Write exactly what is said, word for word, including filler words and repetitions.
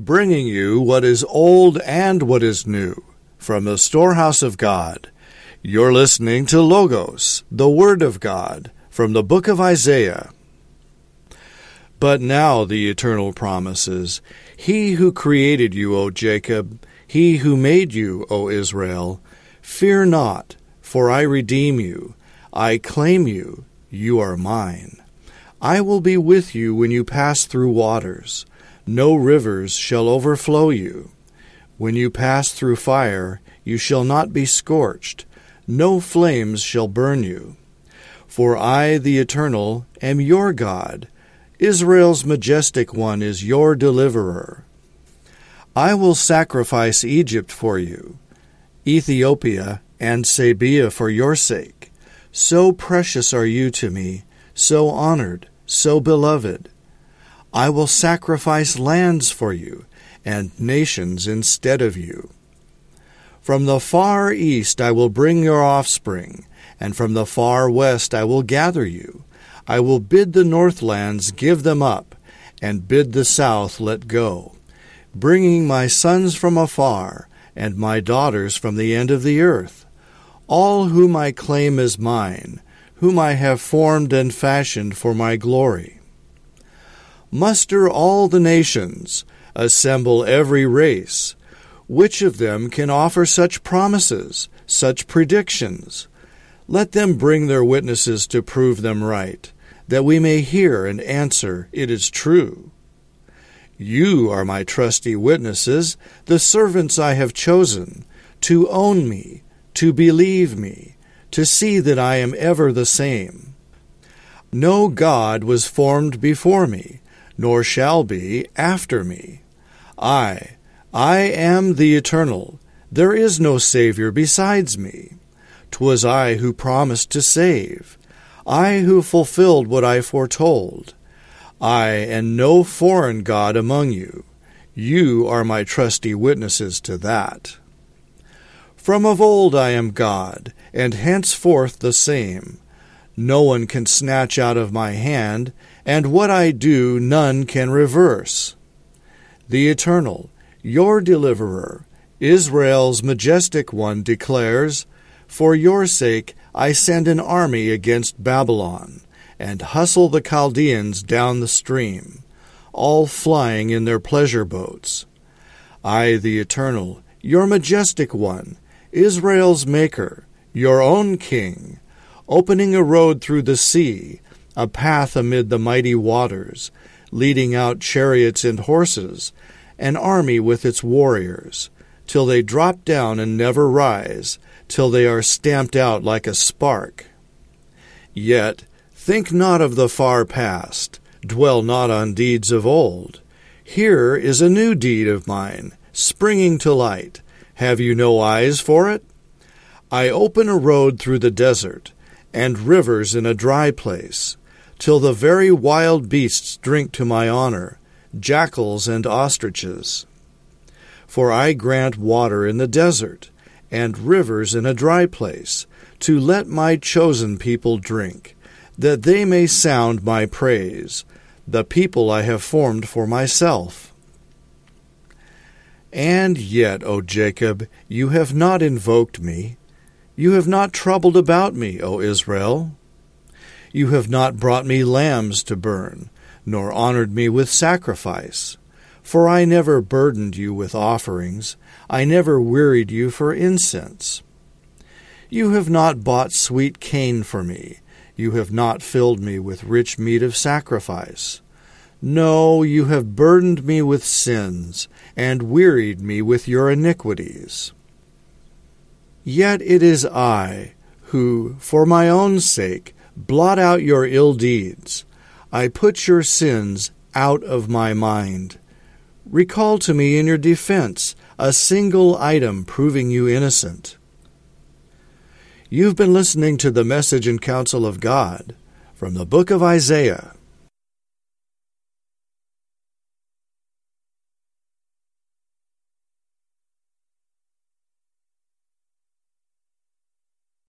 bringing you what is old and what is new from the storehouse of God. You're listening to Logos, the Word of God, from the book of Isaiah. But now the Eternal promises, He who created you, O Jacob, He who made you, O Israel, fear not, for I redeem you. I claim you, you are mine. I will be with you when you pass through waters. No rivers shall overflow you. When you pass through fire, you shall not be scorched. No flames shall burn you. For I, the Eternal, am your God. Israel's majestic one is your deliverer. I will sacrifice Egypt for you, Ethiopia and Sabea for your sake. So precious are you to me, so honored, so beloved. I will sacrifice lands for you, and nations instead of you. From the far east I will bring your offspring, and from the far west I will gather you. I will bid the northlands give them up, and bid the south let go, bringing my sons from afar, and my daughters from the end of the earth, all whom I claim as mine, whom I have formed and fashioned for my glory. Muster all the nations, assemble every race. Which of them can offer such promises, such predictions? Let them bring their witnesses to prove them right, that we may hear and answer, it is true. You are my trusty witnesses, the servants I have chosen, to own me, to believe me, to see that I am ever the same. No God was formed before me, nor shall be after me. I, I am the Eternal. There is no Savior besides me. 'Twas I who promised to save, I who fulfilled what I foretold. I and no foreign God among you. You are my trusty witnesses to that. From of old I am God, and henceforth the same. No one can snatch out of my hand, and what I do none can reverse. The Eternal, your deliverer, Israel's majestic one, declares, For your sake I send an army against Babylon, and hustle the Chaldeans down the stream, all flying in their pleasure boats. I, the Eternal, your majestic one, Israel's maker, your own king, opening a road through the sea, a path amid the mighty waters, leading out chariots and horses, an army with its warriors, till they drop down and never rise, till they are stamped out like a spark. Yet think not of the far past, dwell not on deeds of old. Here is a new deed of mine, springing to light. Have you no eyes for it? I open a road through the desert, and rivers in a dry place, till the very wild beasts drink to my honor, jackals and ostriches. For I grant water in the desert, and rivers in a dry place, to let my chosen people drink, that they may sound my praise, the people I have formed for myself. And yet, O Jacob, you have not invoked me. You have not troubled about me, O Israel. You have not brought me lambs to burn, nor honored me with sacrifice. For I never burdened you with offerings, I never wearied you for incense. You have not bought sweet cane for me, you have not filled me with rich meat of sacrifice. No, you have burdened me with sins, and wearied me with your iniquities. Yet it is I, who, for my own sake, blot out your ill deeds. I put your sins out of my mind. Recall to me in your defense a single item proving you innocent. You've been listening to the Message and Counsel of God from the book of Isaiah.